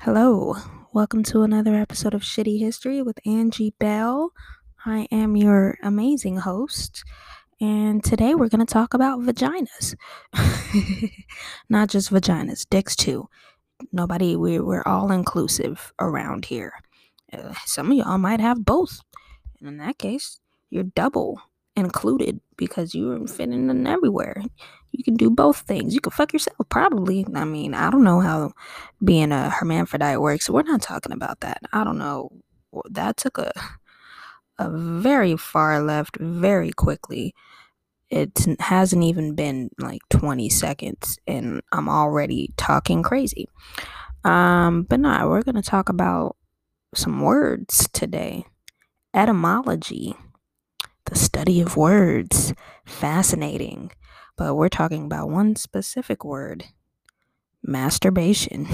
Hello, welcome to another episode of Shitty History with Angie Bell. I am your amazing host, and today we're going to talk about vaginas. Not just vaginas, dicks too. We're all inclusive around here. Some of y'all might have both, and in that case, you're double included because you're fitting in everywhere. You can do both things. You can fuck yourself, probably. I mean, I don't know how being a hermaphrodite works. We're not talking about that. I don't know. That took a very far left very quickly. It hasn't even been like 20 seconds and I'm already talking crazy. But no, we're going to talk about some words today. Etymology, the study of words. Fascinating. But we're talking about one specific word: masturbation.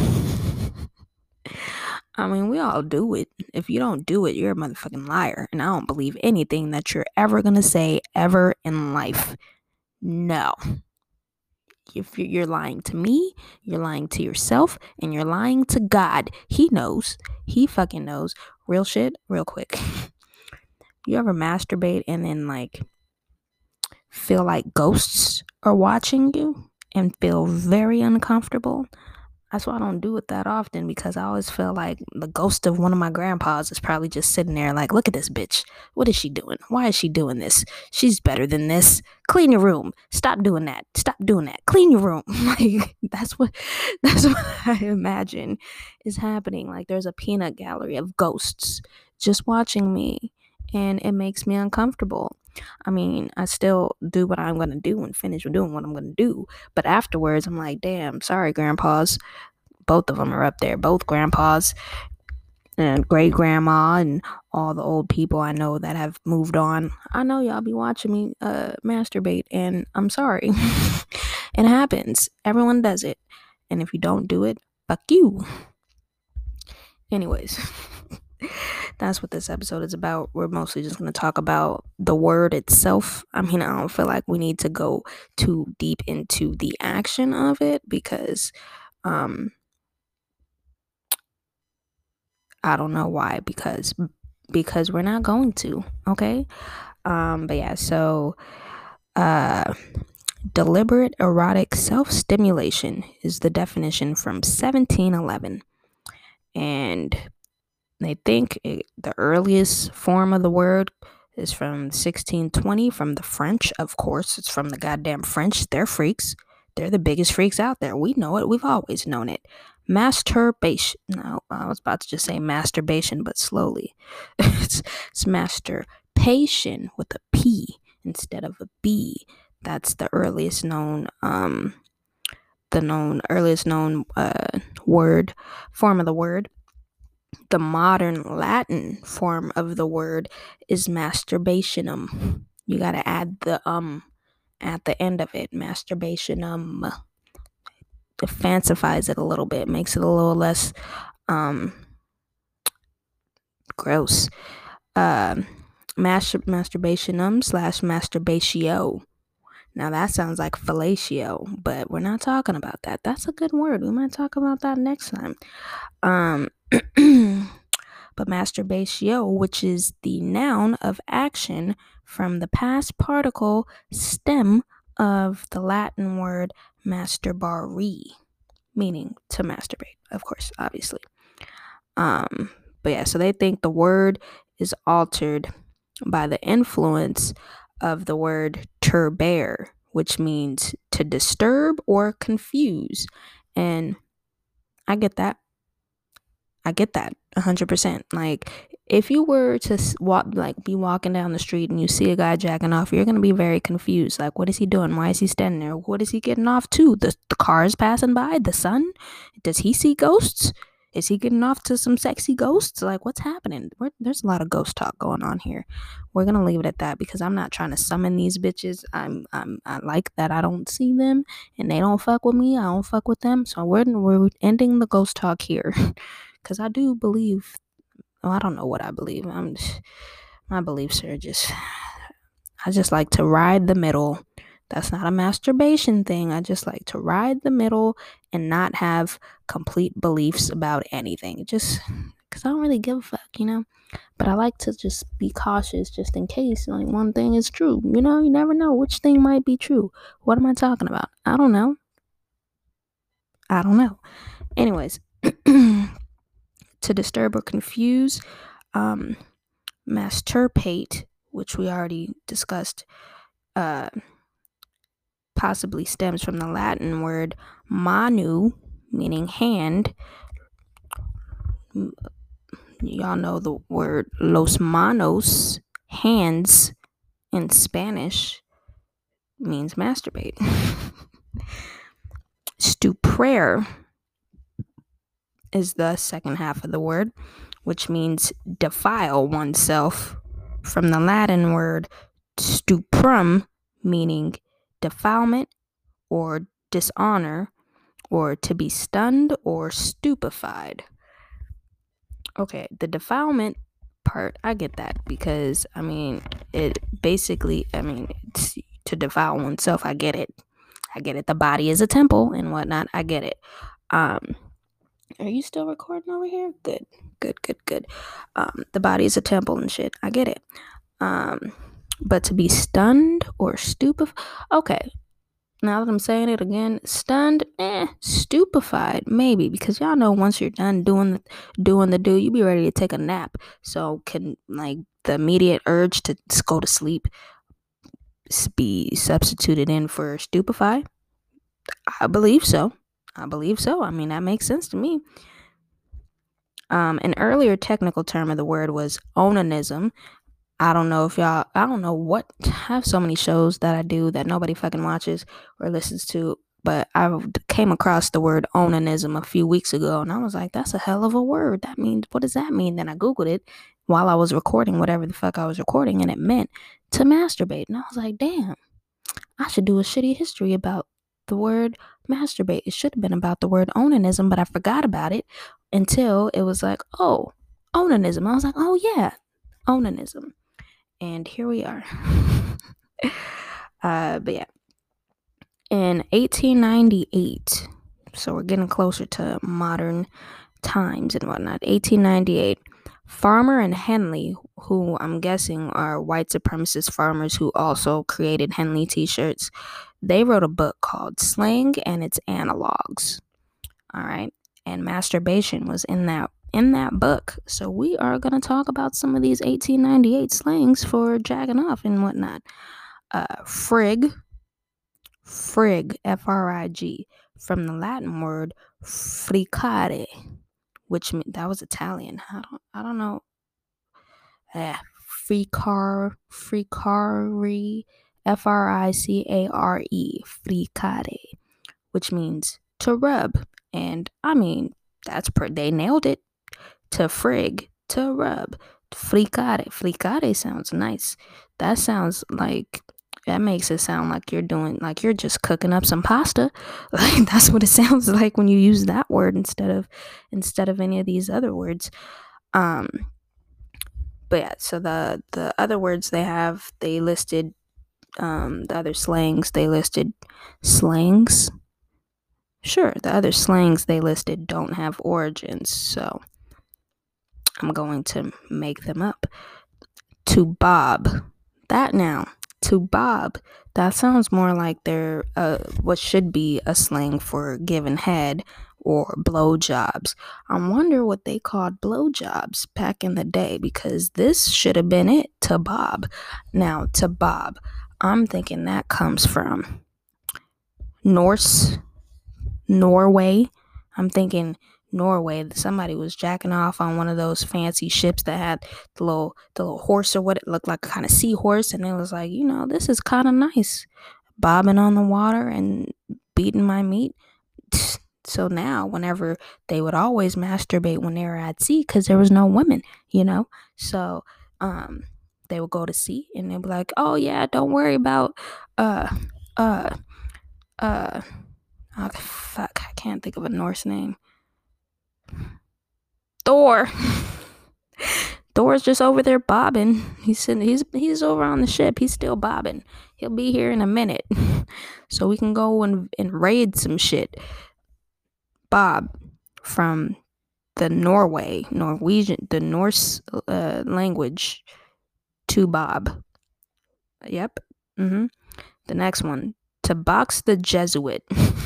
I mean, we all do it. If you don't do it, you're a motherfucking liar. And I don't believe anything that you're ever going to say ever in life. No. If you're lying to me, you're lying to yourself, and you're lying to God. He knows. He fucking knows. Real shit, real quick. You ever masturbate and then feel like ghosts are watching you and feel very uncomfortable? That's why I don't do it that often, because I always feel like the ghost of one of my grandpas is probably just sitting there like, look at this bitch. What is she doing? Why is she doing this? She's better than this. Clean your room. Stop doing that. Stop doing that. Clean your room. Like that's what I imagine is happening. Like there's a peanut gallery of ghosts just watching me, and it makes me uncomfortable. I mean, I still do what I'm going to do and finish doing what I'm going to do. But afterwards, I'm like, damn, sorry, grandpas. Both of them are up there. Both grandpas and great grandma and all the old people I know that have moved on. I know y'all be watching me masturbate, and I'm sorry. It happens. Everyone does it. And if you don't do it, fuck you. Anyways. That's what this episode is about. We're mostly just going to talk about the word itself. I mean, I don't feel like we need to go too deep into the action of it because I don't know why, because we're not going to, okay? But yeah, so deliberate erotic self-stimulation is the definition from 1711. And they think the earliest form of the word is from 1620, from the French. Of course, it's from the goddamn French. They're freaks. They're the biggest freaks out there. We know it. We've always known it. Masturbation. No, I was about to just say masturbation, but slowly. it's masturbation with a P instead of a B. That's the earliest known word, form of the word. The modern Latin form of the word is masturbationum. You gotta add the at the end of it. Masturbationum. It fancifies it a little bit, makes it a little less gross. Masturbationum / masturbatio. Now that sounds like fellatio, but we're not talking about that. That's a good word. We might talk about that next time. But masturbatio, which is the noun of action from the past particle stem of the Latin word masturbare, meaning to masturbate, of course, obviously. But yeah, so they think the word is altered by the influence of the word turbare, which means to disturb or confuse. And I get that. 100%. Like, if you were to be walking down the street and you see a guy jacking off, you're going to be very confused. Like, what is he doing? Why is he standing there? What is he getting off to? The cars passing by? The sun? Does he see ghosts? Is he getting off to some sexy ghosts? Like, what's happening? There's a lot of ghost talk going on here. We're going to leave it at that because I'm not trying to summon these bitches. I like that I don't see them and they don't fuck with me. I don't fuck with them. So we're ending the ghost talk here. Because I do believe, I don't know what I believe. My beliefs are I just like to ride the middle. That's not a masturbation thing. I just like to ride the middle and not have complete beliefs about anything. Just because I don't really give a fuck. But I like to just be cautious just in case, like, one thing is true. You never know which thing might be true. What am I talking about? I don't know. Anyways, to disturb or confuse, masturbate, which we already discussed, possibly stems from the Latin word manu, meaning hand. Y'all know the word los manos, hands, in Spanish means masturbate. Stuprer is the second half of the word, which means defile oneself, from the Latin word stuprum, meaning defilement or dishonor, or to be stunned or stupefied. Okay, the defilement part, I get that, because it basically, to defile oneself, I get it. The body is a temple and whatnot. I get it. Are you still recording over here? Good. The body is a temple and shit. I get it. But to be stunned or stupefied, okay. Now that I'm saying it again, stunned, stupefied, maybe, because y'all know once you're done doing the do, you be ready to take a nap. So can, like, the immediate urge to just go to sleep be substituted in for stupefy? I believe so. That makes sense to me. An earlier technical term of the word was onanism. I don't know what, I have so many shows that I do that nobody fucking watches or listens to, but I came across the word onanism a few weeks ago, and I was like, that's a hell of a word. That means, what does that mean? Then I Googled it while I was recording whatever the fuck I was recording, and it meant to masturbate. And I was like, damn, I should do a shitty history about the word masturbate. It should have been about the word onanism, but I forgot about it until it was like, oh, onanism. I was like, oh yeah, onanism. And here we are. But yeah. In 1898, so we're getting closer to modern times and whatnot. 1898, Farmer and Henley, who I'm guessing are white supremacist farmers who also created Henley t-shirts, they wrote a book called Slang and Its Analogs. All right. And masturbation was in that book. So we are going to talk about some of these 1898 slangs for jacking off and whatnot. Frig, F-R-I-G, from the Latin word fricare, which that was Italian. I don't know. Fricare, F-R-I-C-A-R-E, fricare, which means to rub. And they nailed it. To frig, to rub. Fricare sounds nice. That makes it sound like you're just cooking up some pasta. Like, that's what it sounds like when you use that word instead of any of these other words. But yeah, so the other words they listed, the other slangs they listed, slangs. Sure, the other slangs they listed don't have origins, so I'm going to make them up. To bob. To bob. That sounds more like they're what should be a slang for giving head or blowjobs. I wonder what they called blowjobs back in the day, because this should have been it. To bob. Now, to bob, I'm thinking that comes from Norway. I'm thinking Norway. Somebody was jacking off on one of those fancy ships that had the little horse, or what it looked like, a kind of seahorse, and it was like, this is kind of nice, bobbing on the water and beating my meat. So now, whenever they would always masturbate when they were at sea, because there was no women, so they would go to sea and they'd be like, oh yeah, don't worry about oh, fuck, I can't think of a Norse name. Thor. Thor's just over there bobbing. He's over on the ship. He's still bobbing. He'll be here in a minute. So we can go and raid some shit. Bob from the Norse language to Bob. Yep. The next one, to box the Jesuit.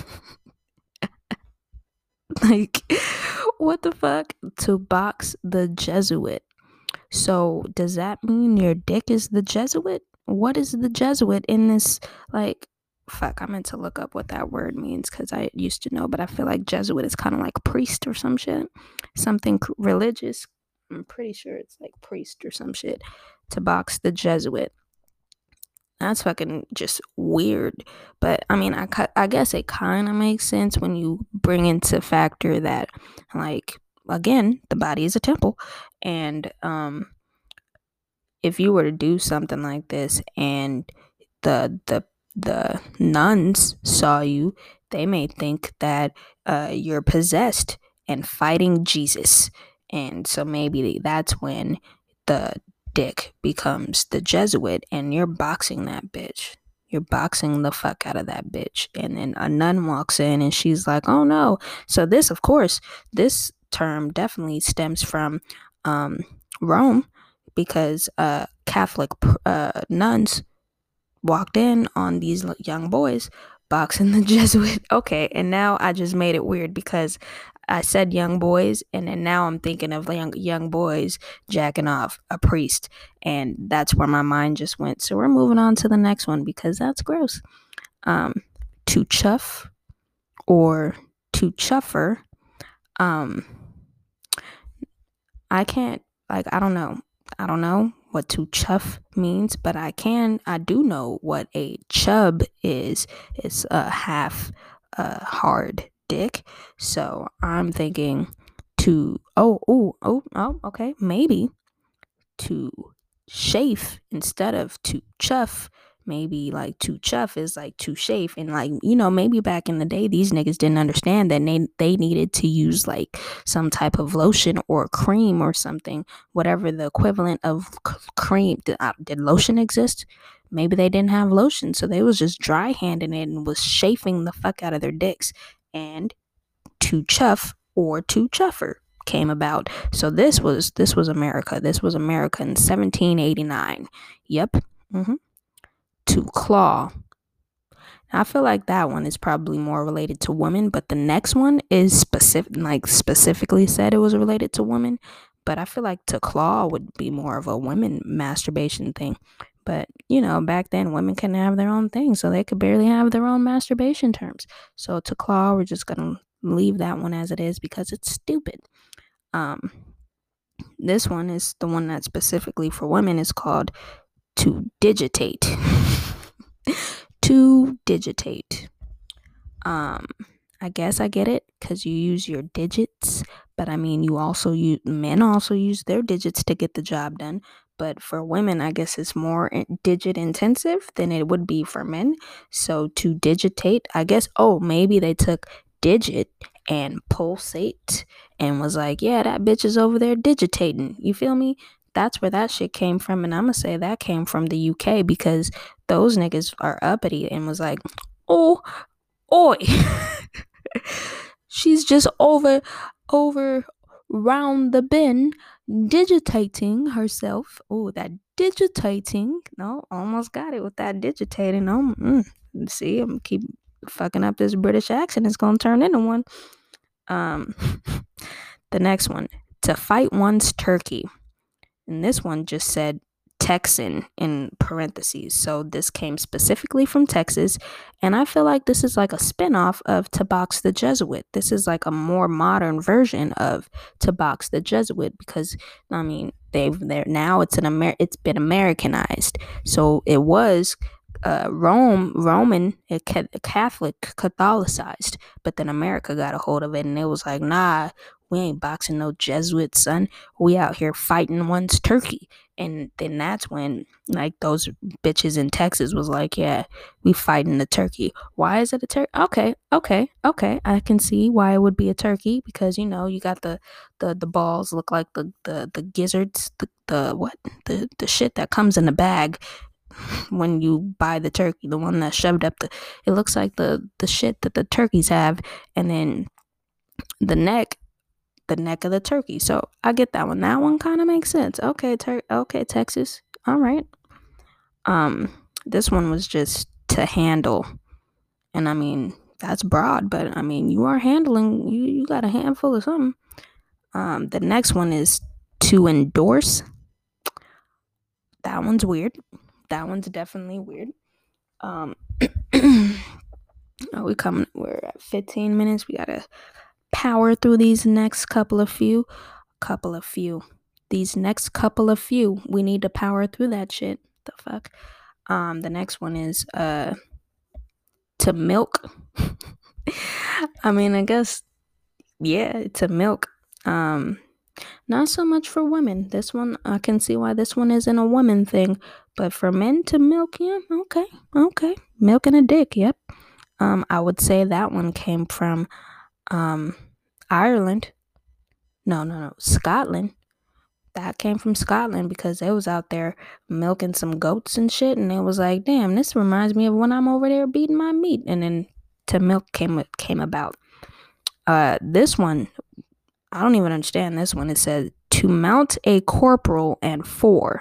Like, what the fuck? To box the Jesuit. So, does that mean your dick is the Jesuit? What is the Jesuit in this? Like, fuck, I meant to look up what that word means because I used to know, but I feel like Jesuit is kind of like priest or some shit. Something religious. I'm pretty sure it's like priest or some shit. To box the Jesuit. That's fucking just weird. But I mean, I guess it kind of makes sense when you bring into factor that, like, again, the body is a temple. And if you were to do something like this and the nuns saw you, they may think that you're possessed and fighting Jesus. And so maybe that's when the dick becomes the Jesuit and you're boxing that bitch. You're boxing the fuck out of that bitch. And then a nun walks in and she's like, oh no. So this, of course, this term definitely stems from Rome, because Catholic nuns walked in on these young boys boxing the Jesuit. Okay, and now I just made it weird because I said young boys, and then now I'm thinking of young boys jacking off a priest, and that's where my mind just went. So we're moving on to the next one because that's gross. To chuff or to chuffer. I can't, like, I don't know what to chuff means, but I do know what a chub is. It's a half hard dick. So I'm thinking to, okay, maybe to chafe instead of to chuff. Maybe like to chuff is like to chafe, and like, maybe back in the day these niggas didn't understand that they needed to use like some type of lotion or cream or something, whatever the equivalent of cream. Did lotion exist? Maybe they didn't have lotion, so they was just dry handing it and was chafing the fuck out of their dicks. And to chuff or to chuffer came about. So this was America. This was America in 1789. Yep. To claw. I feel like that one is probably more related to women, but the next one is specifically said it was related to women. But I feel like to claw would be more of a women masturbation thing. But, back then women couldn't have their own thing, so they could barely have their own masturbation terms. So to claw, we're just going to leave that one as it is because it's stupid. This one is the one that's specifically for women. Is called to digitate. To digitate. I guess I get it because you use your digits, but I mean, men also use their digits to get the job done. But for women, I guess it's more digit intensive than it would be for men. So to digitate, I guess, maybe they took digit and pulsate and was like, yeah, that bitch is over there digitating. You feel me? That's where that shit came from. And I'm going to say that came from the UK because those niggas are uppity and was like, oh, oi. She's just over round the bend digitating herself. Oh, that digitating. No, almost got it with that digitating. See, I'm keep fucking up this British accent. It's gonna turn into one. The next one, to fight one's turkey. And this one just said Texan in parentheses. So this came specifically from Texas. And I feel like this is like a spinoff of To Box the Jesuit. This is like a more modern version of To Box the Jesuit because, I mean, it's been Americanized. So it was Roman, Catholic, Catholicized, but then America got a hold of it and it was like, nah, we ain't boxing no Jesuits, son. We out here fighting one's turkey. And then that's when, like, those bitches in Texas was like, yeah, we fighting the turkey. Why is it a turkey? Okay. I can see why it would be a turkey because, you got the balls look like the gizzards, the shit that comes in the bag when you buy the turkey, the one that's shoved up it looks like the shit that the turkeys have. And then The neck of the turkey. So I get that one. That one kind of makes sense. Okay, okay, Texas. All right. This one was just to handle, and I mean that's broad, but I mean you are handling. You got a handful of something. The next one is to endorse. That one's weird. That one's definitely weird. Oh, we're at 15 minutes. We gotta power through these next couple of few. These next couple of few. We need to power through that shit. The fuck. The next one is to milk. I mean, I guess yeah, to milk. Not so much for women. This one, I can see why this one isn't a woman thing, but for men to milk, yeah, okay, milking a dick, yep. I would say that one came from Ireland. No, Scotland. That came from Scotland because they was out there milking some goats and shit, and it was like, damn, this reminds me of when I'm over there beating my meat, and then to milk came about. This one, I don't even understand this one. It says to mount a corporal and 4.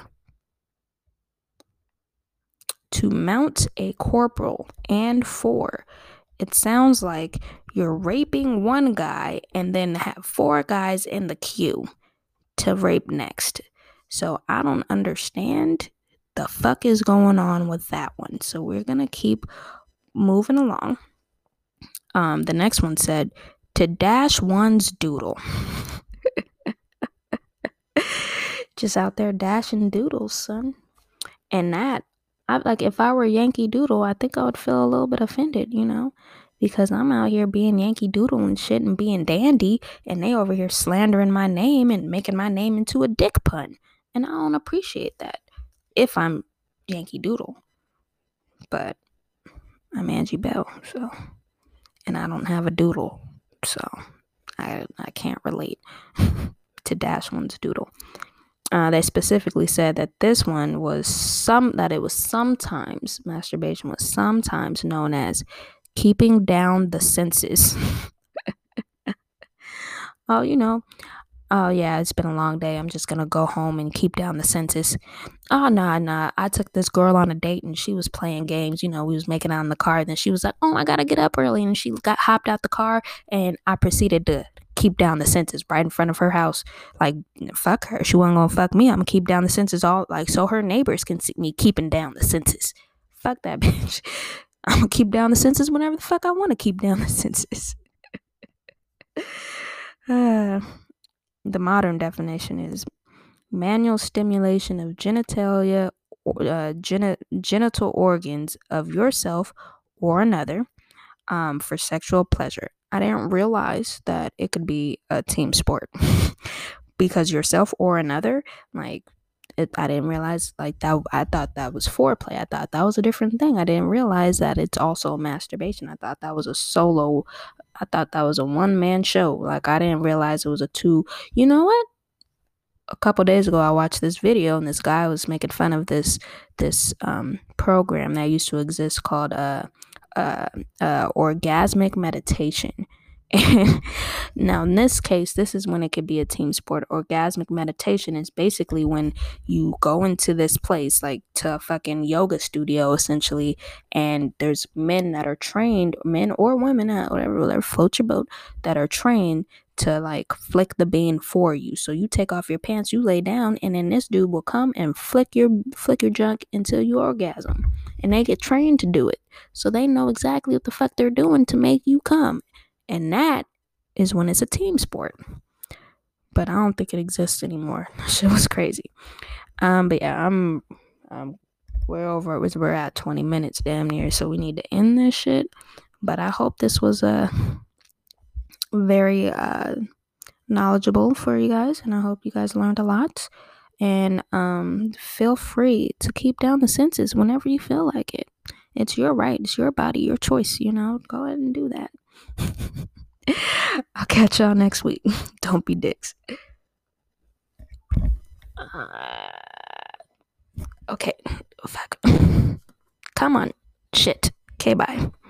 To mount a corporal and 4. It sounds like you're raping one guy and then have 4 guys in the queue to rape next. So I don't understand the fuck is going on with that one. So we're gonna keep moving along. The next one said to dash one's doodle. Just out there dashing doodles, son. And that, if I were Yankee Doodle, I think I would feel a little bit offended, because I'm out here being Yankee Doodle and shit and being dandy, and they over here slandering my name and making my name into a dick pun. And I don't appreciate that if I'm Yankee Doodle. But I'm Angie Bell, so, and I don't have a doodle, so I can't relate to dash one's doodle. They specifically said that this one was sometimes masturbation was sometimes known as keeping down the senses. Oh, oh yeah, it's been a long day. I'm just gonna go home and keep down the senses. Oh nah. I took this girl on a date and she was playing games. We was making out in the car. Then she was like, "Oh, I gotta get up early," and she got hopped out the car, and I proceeded to keep down the senses right in front of her house. Like, fuck her. She wasn't gonna fuck me. I'm gonna keep down the senses all so her neighbors can see me keeping down the senses. Fuck that bitch. I'm gonna keep down the senses whenever the fuck I want to keep down the senses. The modern definition is manual stimulation of genitalia, genital organs of yourself or another for sexual pleasure. I didn't realize that it could be a team sport because yourself or another, I didn't realize that. I thought that was foreplay. I thought that was a different thing. I didn't realize that it's also masturbation. I thought that was a solo. I thought that was a one-man show. I didn't realize it was a two. You know what? A couple days ago I watched this video and this guy was making fun of this program that used to exist called orgasmic meditation. And now in this case, this is when it could be a team sport. Orgasmic meditation is basically when you go into this place, to a fucking yoga studio essentially, and there's men that are trained, men or women, whatever float your boat, that are trained to flick the bean for you. So you take off your pants, you lay down, and then this dude will come and flick your junk until you orgasm. And they get trained to do it. So they know exactly what the fuck they're doing to make you come. And that is when it's a team sport. But I don't think it exists anymore. That shit was crazy. But yeah, we're over. We're at 20 minutes damn near, so we need to end this shit. But I hope this was a very knowledgeable for you guys, and I hope you guys learned a lot. And feel free to keep down the senses whenever you feel like it. It's your right. It's your body, your choice. Go ahead and do that. I'll catch y'all next week. Don't be dicks. Okay. Fuck. Come on. Shit. Okay, bye.